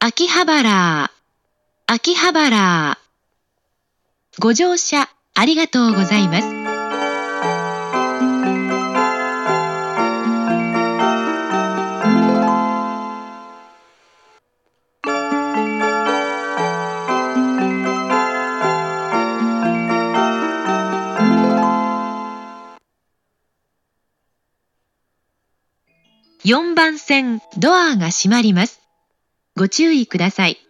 秋葉原、秋葉原。ご乗車ありがとうございます。4番線ドアが閉まります。ご注意ください。